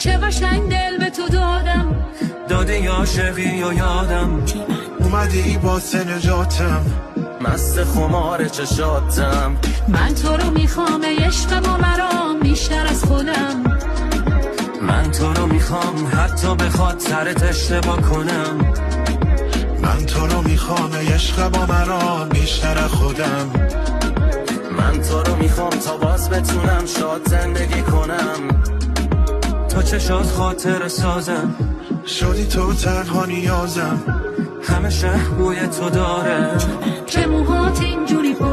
چه قشنگ دل به تو دادم، دادی عاشقی و یادم، اومدی واسه نجاتم، مست خمار چشاتم. من تو رو میخوام ای عشق با مرام بیشتر از خودم، من تو رو میخوام حتی به خاطرت اشتباه کنم. من تو رو میخوام ای عشق با مرام بیشتر از خودم، من تو رو میخوام تا باز بتونم شاد زندگی کنم. تو چشات خاطر سازم، شدی تو تنها نیازم، همه شهر بوی تو داره. که موهات اینجوری